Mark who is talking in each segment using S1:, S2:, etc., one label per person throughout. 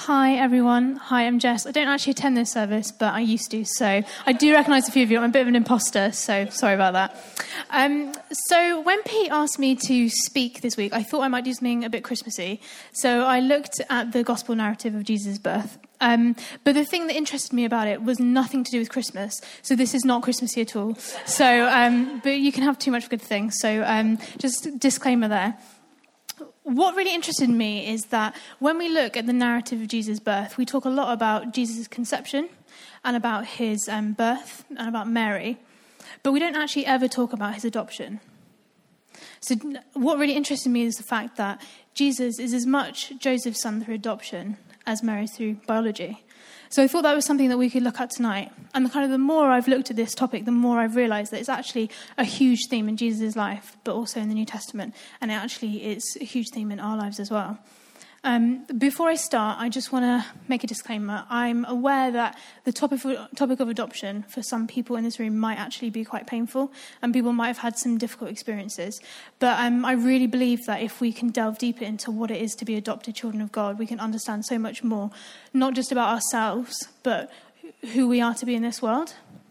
S1: Hi, everyone. Hi, I'm Jess. I don't actually attend this service, but I used to, so I do recognise a few of you. I'm a bit of an imposter, so sorry about that. So when Pete asked me to speak this week, I thought I might do something a bit Christmassy. So I looked at the gospel narrative of Jesus' birth. But the thing that interested me about it was nothing to do with Christmas. So this is not Christmassy at all. So, but you can have too much good things. So just disclaimer there. What really interested me is that when we look at the narrative of Jesus' birth, we talk a lot about Jesus' conception and about his birth and about Mary, but we don't actually ever talk about his adoption. So what really interested me is the fact that Jesus is as much Joseph's son through adoption as Mary through biology. So I thought that was something that we could look at tonight. And the more I've looked at this topic, the more I've realised that it's actually a huge theme in Jesus' life, but also in the New Testament. And it actually is a huge theme in our lives as well. Before I start, I just want to make a disclaimer. I'm aware that the topic of adoption for some people in this room might actually be quite painful, and people might have had some difficult experiences. But I really believe that if we can delve deeper into what it is to be adopted children of God, we can understand so much more, not just about ourselves, but who we are to be in this world.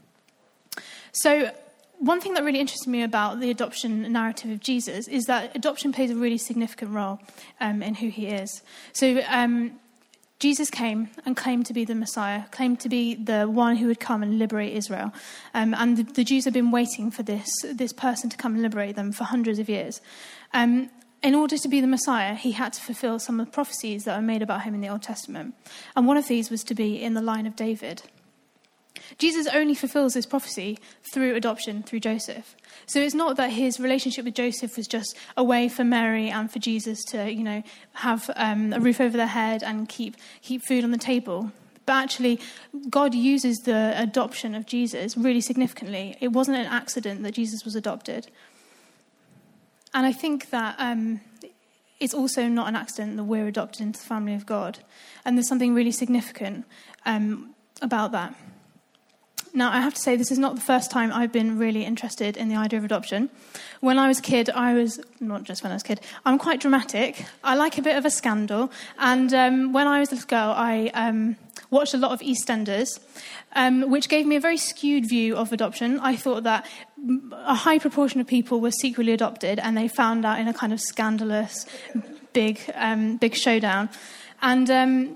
S1: So one thing that really interested me about the adoption narrative of Jesus is that adoption plays a really significant role in who he is. So Jesus came and claimed to be the Messiah, claimed to be the one who would come and liberate Israel. And the Jews have been waiting for this person to come and liberate them for hundreds of years. In order to be the Messiah, he had to fulfill some of the prophecies that were made about him in the Old Testament. And one of these was to be in the line of David. Jesus only fulfills this prophecy through adoption, through Joseph. So it's not that his relationship with Joseph was just a way for Mary and for Jesus to, have a roof over their head and keep food on the table. But actually, God uses the adoption of Jesus really significantly. It wasn't an accident that Jesus was adopted. And I think that it's also not an accident that we're adopted into the family of God. And there's something really significant about that. Now, I have to say, this is not the first time I've been really interested in the idea of adoption. When I was a kid, I'm quite dramatic. I like a bit of a scandal. And when I was a little girl, I watched a lot of EastEnders, which gave me a very skewed view of adoption. I thought that a high proportion of people were secretly adopted, and they found out in a kind of scandalous, big showdown. And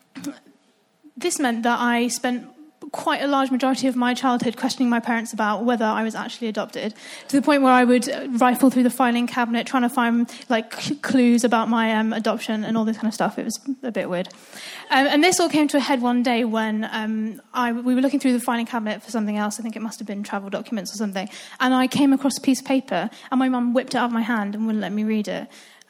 S1: this meant that I spent quite a large majority of my childhood questioning my parents about whether I was actually adopted, to the point where I would rifle through the filing cabinet trying to find clues about my adoption and all this kind of stuff. It was a bit weird. And this all came to a head one day when we were looking through the filing cabinet for something else. I think it must have been travel documents or something. And I came across a piece of paper, and my mum whipped it out of my hand and wouldn't let me read it.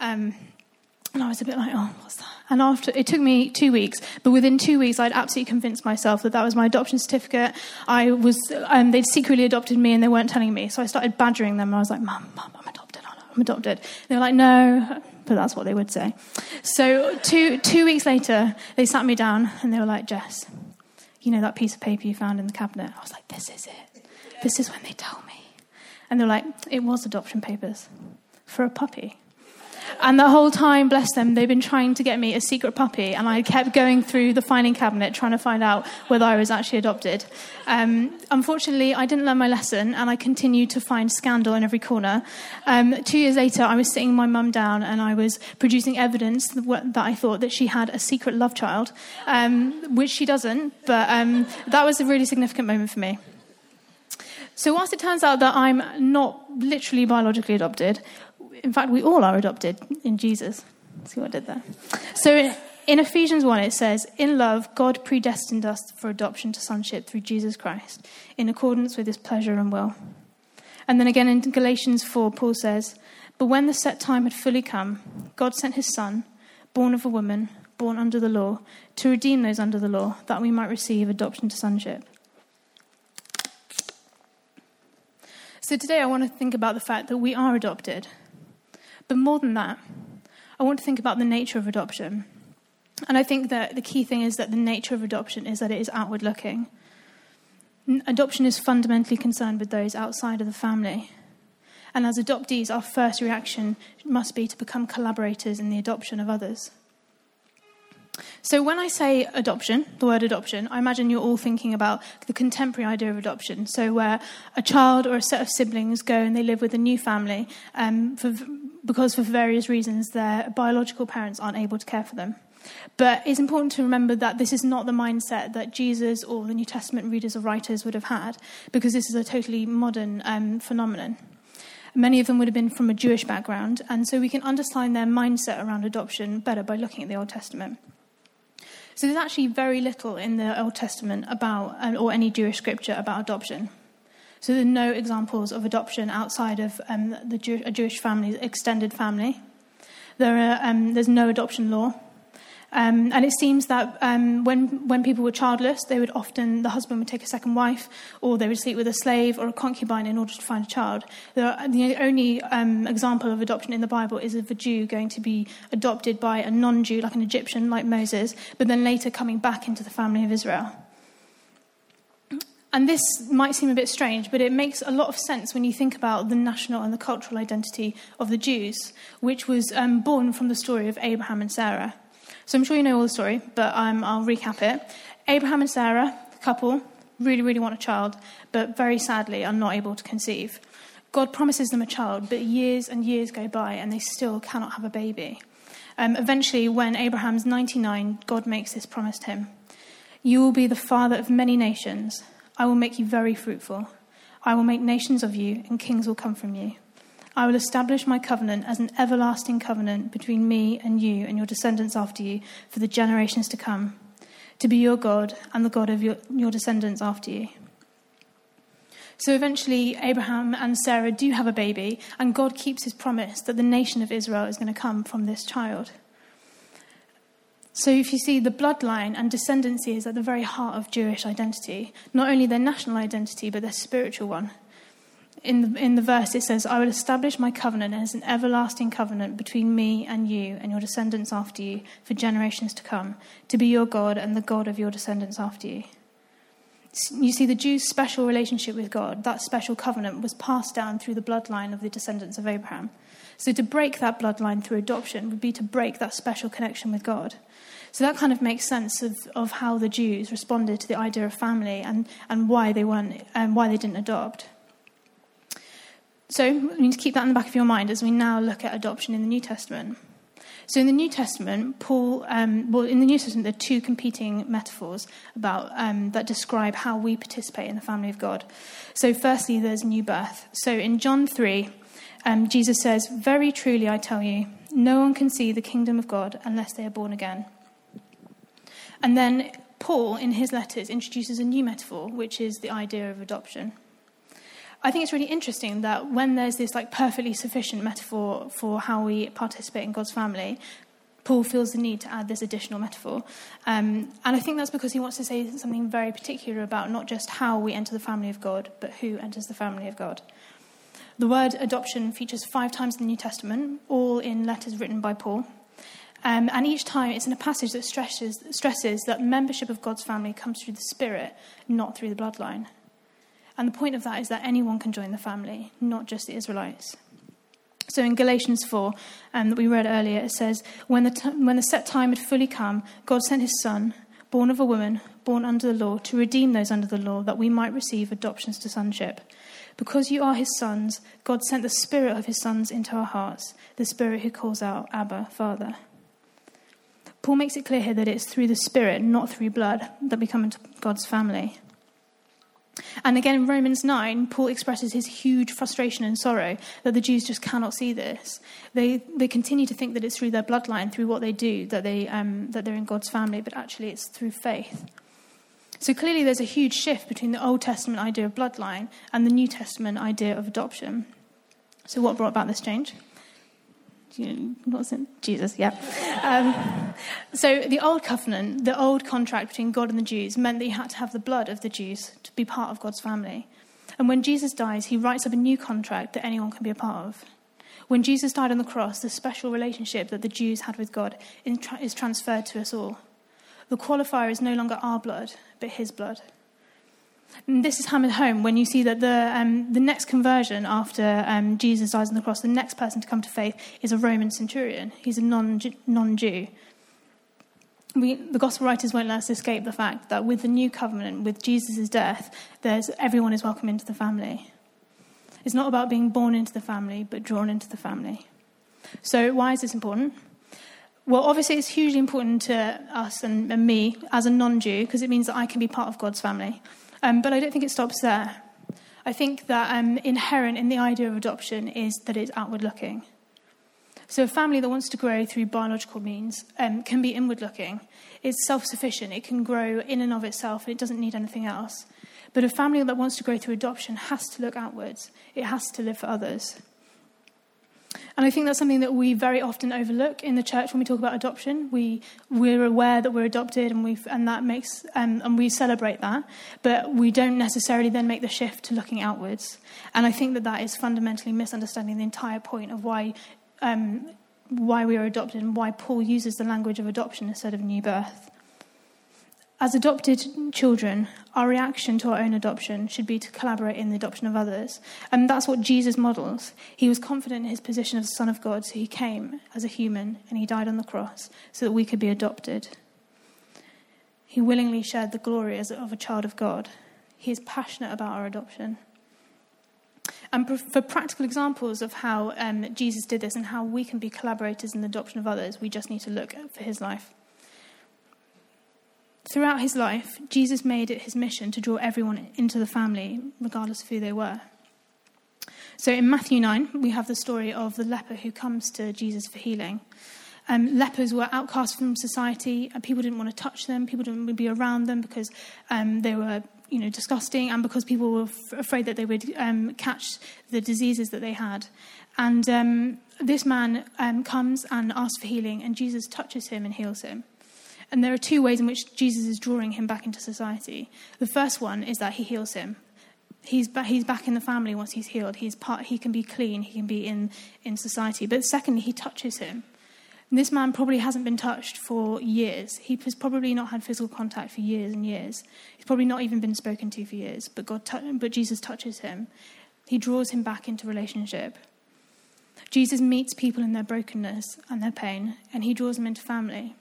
S1: And I was a bit like, oh, what's that? And it took me 2 weeks, but within 2 weeks, I'd absolutely convinced myself that was my adoption certificate. They'd secretly adopted me and they weren't telling me. So I started badgering them. I was like, Mum, I'm adopted. I'm adopted. They were like, no, but that's what they would say. So two weeks later, they sat me down and they were like, Jess, that piece of paper you found in the cabinet? I was like, this is it. This is when they tell me. And they were like, it was adoption papers for a puppy. And the whole time, bless them, they've been trying to get me a secret puppy, and I kept going through the filing cabinet trying to find out whether I was actually adopted. Unfortunately, I didn't learn my lesson, and I continued to find scandal in every corner. 2 years later, I was sitting my mum down, and I was producing evidence that I thought that she had a secret love child, which she doesn't, but that was a really significant moment for me. So whilst it turns out that I'm not literally biologically adopted, in fact, we all are adopted in Jesus. See what I did there? So in Ephesians 1, it says, in love, God predestined us for adoption to sonship through Jesus Christ, in accordance with his pleasure and will. And then again in Galatians 4, Paul says, but when the set time had fully come, God sent his son, born of a woman, born under the law, to redeem those under the law, that we might receive adoption to sonship. So today I want to think about the fact that we are adopted. But more than that, I want to think about the nature of adoption. And I think that the key thing is that the nature of adoption is that it is outward looking. Adoption is fundamentally concerned with those outside of the family. And as adoptees, our first reaction must be to become collaborators in the adoption of others. So when I say adoption, the word adoption, I imagine you're all thinking about the contemporary idea of adoption. So where a child or a set of siblings go and they live with a new family because for various reasons their biological parents aren't able to care for them. But it's important to remember that this is not the mindset that Jesus or the New Testament readers or writers would have had, because this is a totally modern phenomenon. Many of them would have been from a Jewish background, and so we can understand their mindset around adoption better by looking at the Old Testament. So there's actually very little in the Old Testament about, or any Jewish scripture about adoption. So there are no examples of adoption outside of a Jewish family's extended family. There's no adoption law. And it seems that when people were childless, the husband would take a second wife, or they would sleep with a slave or a concubine in order to find a child. The only example of adoption in the Bible is of a Jew going to be adopted by a non-Jew, like an Egyptian, like Moses, but then later coming back into the family of Israel. And this might seem a bit strange, but it makes a lot of sense when you think about the national and the cultural identity of the Jews, which was born from the story of Abraham and Sarah. So I'm sure you know all the story, but I'll recap it. Abraham and Sarah, the couple, really, really want a child, but very sadly are not able to conceive. God promises them a child, but years and years go by and they still cannot have a baby. Eventually, when Abraham's 99, God makes this promise to him. You will be the father of many nations. I will make you very fruitful. I will make nations of you, and kings will come from you. I will establish my covenant as an everlasting covenant between me and you and your descendants after you for the generations to come, to be your God and the God of your descendants after you. So eventually Abraham and Sarah do have a baby, and God keeps his promise that the nation of Israel is going to come from this child. So if you see, the bloodline and descendancy is at the very heart of Jewish identity, not only their national identity, but their spiritual one. In the verse it says, I will establish my covenant as an everlasting covenant between me and you and your descendants after you for generations to come, to be your God and the God of your descendants after you. You see, the Jews' special relationship with God, that special covenant, was passed down through the bloodline of the descendants of Abraham. So to break that bloodline through adoption would be to break that special connection with God. So that kind of makes sense of how the Jews responded to the idea of family and why they didn't adopt. So we need to keep that in the back of your mind as we now look at adoption in the New Testament. So in the New Testament, in the New Testament, there are two competing metaphors about that describe how we participate in the family of God. So firstly, there's new birth. So in John 3, Jesus says, very truly I tell you, no one can see the kingdom of God unless they are born again. And then Paul, in his letters, introduces a new metaphor, which is the idea of adoption. I think it's really interesting that when there's this perfectly sufficient metaphor for how we participate in God's family, Paul feels the need to add this additional metaphor. And I think that's because he wants to say something very particular about not just how we enter the family of God, but who enters the family of God. The word adoption features 5 times in the New Testament, all in letters written by Paul. And each time it's in a passage that stresses that membership of God's family comes through the Spirit, not through the bloodline. And the point of that is that anyone can join the family, not just the Israelites. So in Galatians 4, that we read earlier, it says, when the set time had fully come, God sent his Son, born of a woman, born under the law, to redeem those under the law, that we might receive adoptions to sonship. Because you are his sons, God sent the Spirit of his sons into our hearts, the Spirit who calls out, Abba, Father. Paul makes it clear here that it's through the Spirit, not through blood, that we come into God's family. And again, in Romans 9, Paul expresses his huge frustration and sorrow that the Jews just cannot see this. They continue to think that it's through their bloodline, through what they do, that they're in God's family, but actually it's through faith. So clearly there's a huge shift between the Old Testament idea of bloodline and the New Testament idea of adoption. So what brought about this change? Jesus, yeah. So the old covenant, the old contract between God and the Jews meant that you had to have the blood of the Jews to be part of God's family. And when Jesus dies, he writes up a new contract that anyone can be a part of. When Jesus died on the cross, the special relationship that the Jews had with God is transferred to us all. The qualifier is no longer our blood, but his blood. And this is hammered home when you see that the next conversion after Jesus dies on the cross, the next person to come to faith is a Roman centurion. He's a non-Jew. the gospel writers won't let us escape the fact that with the new covenant, with Jesus' death, everyone is welcome into the family. It's not about being born into the family, but drawn into the family. So why is this important? Well, obviously it's hugely important to us and me as a non-Jew, because it means that I can be part of God's family. But I don't think it stops there. I think that inherent in the idea of adoption is that it's outward-looking. So a family that wants to grow through biological means can be inward-looking. It's self-sufficient. It can grow in and of itself, and it doesn't need anything else. But a family that wants to grow through adoption has to look outwards. It has to live for others. And I think that's something that we very often overlook in the church when we talk about adoption. We're aware that we're adopted, and we celebrate that, but we don't necessarily then make the shift to looking outwards. And I think that is fundamentally misunderstanding the entire point of why we are adopted and why Paul uses the language of adoption instead of new birth. As adopted children, our reaction to our own adoption should be to collaborate in the adoption of others. And that's what Jesus models. He was confident in his position as the Son of God, so he came as a human and he died on the cross so that we could be adopted. He willingly shared the glory of a child of God. He is passionate about our adoption. And for practical examples of how Jesus did this and how we can be collaborators in the adoption of others, we just need to look for his life. Throughout his life, Jesus made it his mission to draw everyone into the family, regardless of who they were. So in Matthew 9, we have the story of the leper who comes to Jesus for healing. Lepers were outcast from society, and people didn't want to touch them, people didn't want to be around them because they were disgusting, and because people were afraid that they would catch the diseases that they had. And this man comes and asks for healing, and Jesus touches him and heals him. And there are two ways in which Jesus is drawing him back into society. The first one is that he heals him. He's back in the family once he's healed. He can be clean. He can be in society. But secondly, he touches him. And this man probably hasn't been touched for years. He has probably not had physical contact for years and years. He's probably not even been spoken to for years. But Jesus touches him. He draws him back into relationship. Jesus meets people in their brokenness and their pain, and he draws them into family.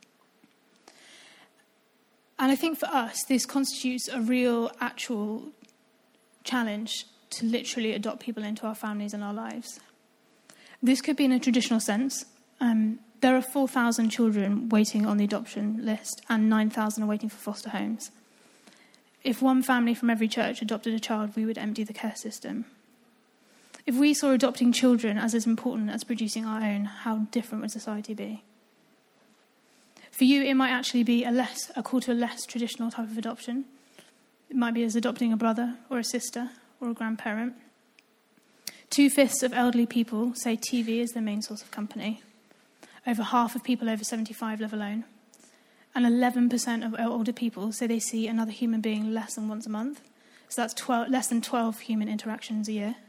S1: And I think for us, this constitutes a real, actual challenge to literally adopt people into our families and our lives. This could be in a traditional sense. There are 4,000 children waiting on the adoption list, and 9,000 are waiting for foster homes. If one family from every church adopted a child, we would empty the care system. If we saw adopting children as important as producing our own, how different would society be? For you, it might actually be a call to a less traditional type of adoption. It might be as adopting a brother or a sister or a grandparent. 2/5 of elderly people say TV is their main source of company. Over half of people over 75 live alone. And 11% of older people say they see another human being less than once a month. So that's less than 12 human interactions a year.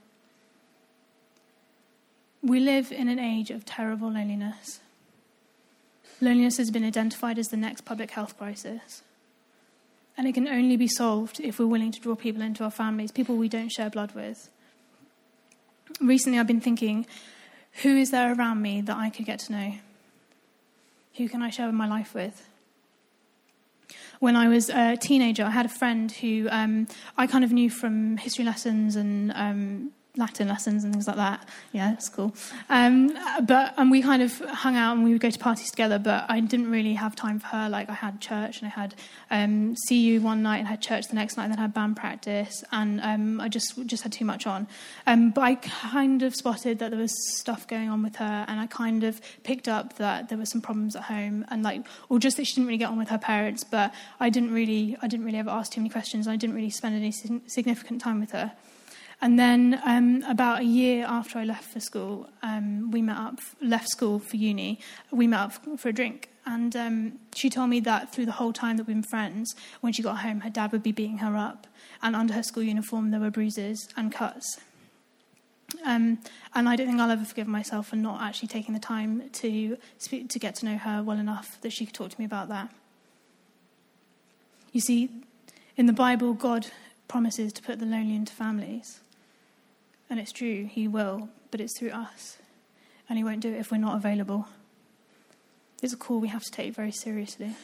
S1: We live in an age of terrible loneliness. Loneliness has been identified as the next public health crisis. And it can only be solved if we're willing to draw people into our families, people we don't share blood with. Recently, I've been thinking, who is there around me that I could get to know? Who can I share my life with? When I was a teenager, I had a friend who I kind of knew from history lessons and Latin lessons and things like that. Yeah, that's cool. And we kind of hung out and we would go to parties together, but I didn't really have time for her. Like, I had church and I had CU one night and had church the next night and then had band practice, and I just had too much on. But I kind of spotted that there was stuff going on with her, and I kind of picked up that there were some problems at home, and or just that she didn't really get on with her parents, but I didn't really ever ask too many questions. I didn't really spend any significant time with her. And then about a year after I left for school, left school for uni, we met up for a drink. And she told me that through the whole time that we've been friends, when she got home, her dad would be beating her up. And under her school uniform, there were bruises and cuts. And I don't think I'll ever forgive myself for not actually taking the time to get to know her well enough that she could talk to me about that. You see, in the Bible, God promises to put the lonely into families. And it's true, he will, but it's through us. And he won't do it if we're not available. It's a call we have to take very seriously.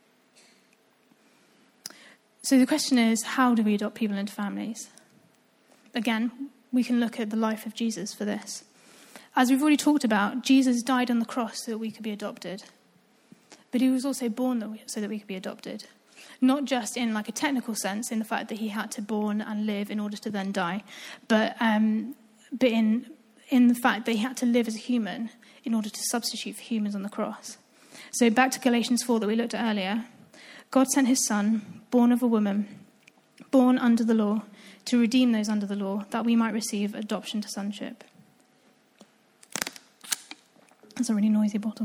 S1: So the question is, how do we adopt people into families? Again, we can look at the life of Jesus for this. As we've already talked about, Jesus died on the cross so that we could be adopted. But he was also born so that we could be adopted. Not just in like a technical sense, in the fact that he had to born and live in order to then die, but in the fact that he had to live as a human in order to substitute for humans on the cross. So back to Galatians 4 that we looked at earlier. God sent his son, born of a woman, born under the law, to redeem those under the law, that we might receive adoption to sonship. That's a really noisy bottle.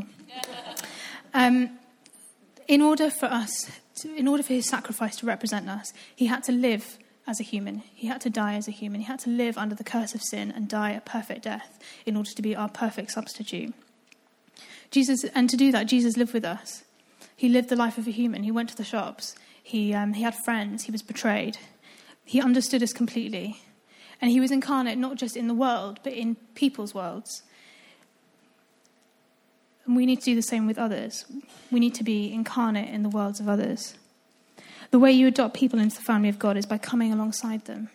S1: In order for his sacrifice to represent us, he had to live as a human. He had to die as a human. He had to live under the curse of sin and die a perfect death in order to be our perfect substitute. And to do that, Jesus lived with us. He lived the life of a human. He went to the shops. He had friends. He was betrayed. He understood us completely. And he was incarnate not just in the world, but in people's worlds. And we need to do the same with others. We need to be incarnate in the worlds of others. The way you adopt people into the family of God is by coming alongside them.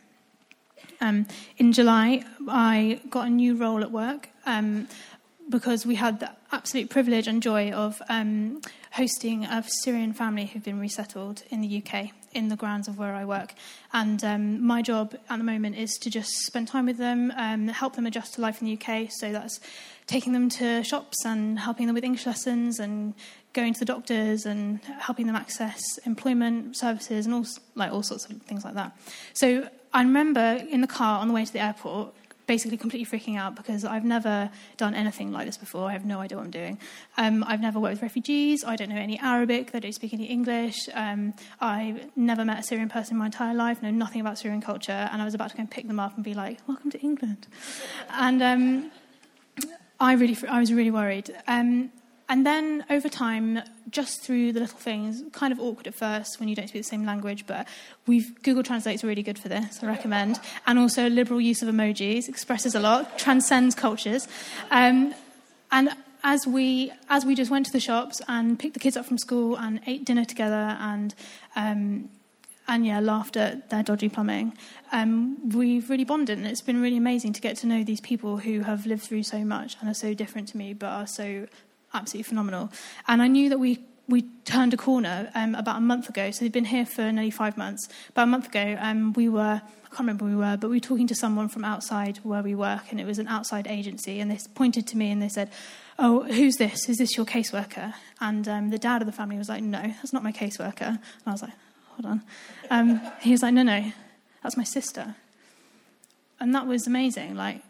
S1: In July, I got a new role at work because we had the absolute privilege and joy of hosting a Syrian family who've been resettled in the UK, in the grounds of where I work. And my job at the moment is to just spend time with them, help them adjust to life in the UK. So that's taking them to shops and helping them with English lessons and going to the doctors and helping them access employment services and all sorts of things like that. So I remember in the car on the way to the airport basically completely freaking out because I've never done anything like this before. I have no idea what I'm doing. I've never worked with refugees. I don't know any Arabic. They don't speak any English. I've never met a Syrian person in my entire life, know nothing about Syrian culture, and I was about to go and pick them up and be like, welcome to England. And I was really worried. And then over time, just through the little things, kind of awkward at first when you don't speak the same language, but Google Translate's really good for this, I recommend. And also liberal use of emojis, expresses a lot, transcends cultures. And as we just went to the shops and picked the kids up from school and ate dinner together and laughed at their dodgy plumbing, we've really bonded, and it's been really amazing to get to know these people who have lived through so much and are so different to me, but are so absolutely phenomenal. And I knew that we turned a corner about a month ago. So they've been here for nearly 5 months. About a month ago, I can't remember where we were, but we were talking to someone from outside where we work, and it was an outside agency, and they pointed to me and they said, oh, who's this? Is this your caseworker? And the dad of the family was like, no, that's not my caseworker. And I was like, hold on. He was like, no, that's my sister. And that was amazing. Like,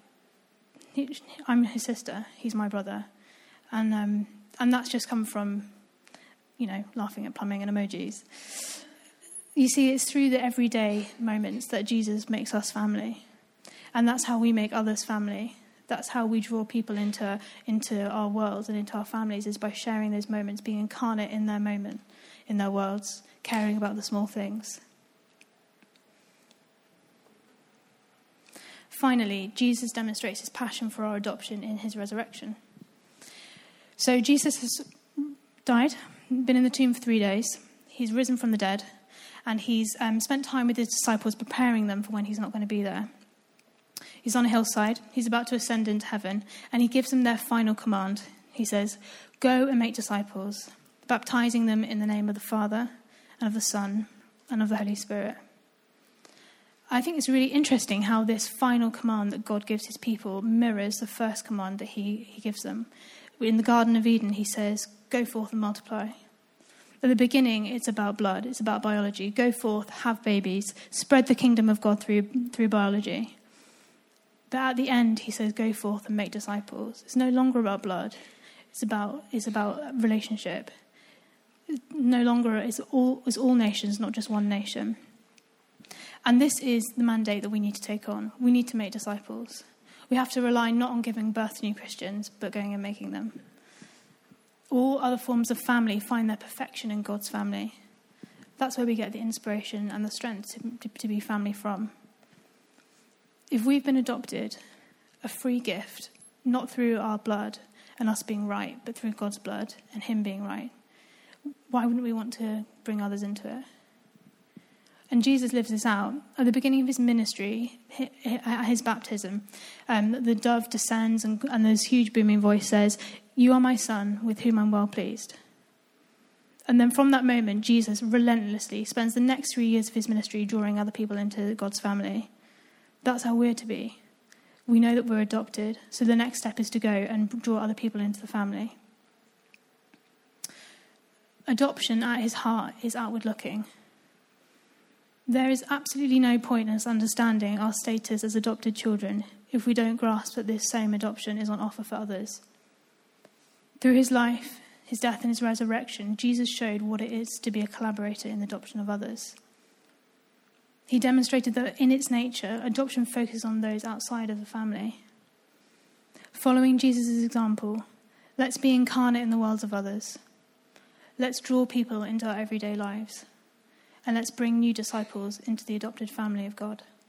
S1: I'm his sister. He's my brother. And that's just come from, laughing at plumbing and emojis. You see, it's through the everyday moments that Jesus makes us family. And that's how we make others family. That's how we draw people into our worlds and into our families, is by sharing those moments, being incarnate in their moment, in their worlds, caring about the small things. Finally, Jesus demonstrates his passion for our adoption in his resurrection. So Jesus has died, been in the tomb for 3 days. He's risen from the dead, and he's spent time with his disciples preparing them for when he's not going to be there. He's on a hillside. He's about to ascend into heaven, and he gives them their final command. He says, go and make disciples, baptizing them in the name of the Father and of the Son and of the Holy Spirit. I think it's really interesting how this final command that God gives his people mirrors the first command that he gives them. In the Garden of Eden, he says, go forth and multiply. At the beginning, it's about blood. It's about biology. Go forth, have babies, spread the kingdom of God through biology. But at the end, he says, go forth and make disciples. It's no longer about blood. It's about relationship. No longer, it's all nations, not just one nation. And this is the mandate that we need to take on. We need to make disciples. We have to rely not on giving birth to new Christians, but going and making them. All other forms of family find their perfection in God's family. That's where we get the inspiration and the strength to be family from. If we've been adopted, a free gift, not through our blood, and us being right, but through God's blood and him being right. Why wouldn't we want to bring others into it? And Jesus lives this out. At the beginning of his ministry, at his baptism, the dove descends and this huge booming voice says, "You are my son, with whom I'm well pleased." And then from that moment, Jesus relentlessly spends the next 3 years of his ministry drawing other people into God's family. That's how we're to be. We know that we're adopted, so the next step is to go and draw other people into the family. Adoption at his heart is outward looking. There is absolutely no point in us understanding our status as adopted children if we don't grasp that this same adoption is on offer for others. Through his life, his death and his resurrection, Jesus showed what it is to be a collaborator in the adoption of others. He demonstrated that in its nature, adoption focuses on those outside of the family. Following Jesus' example, let's be incarnate in the worlds of others. Let's draw people into our everyday lives. And let's bring new disciples into the adopted family of God.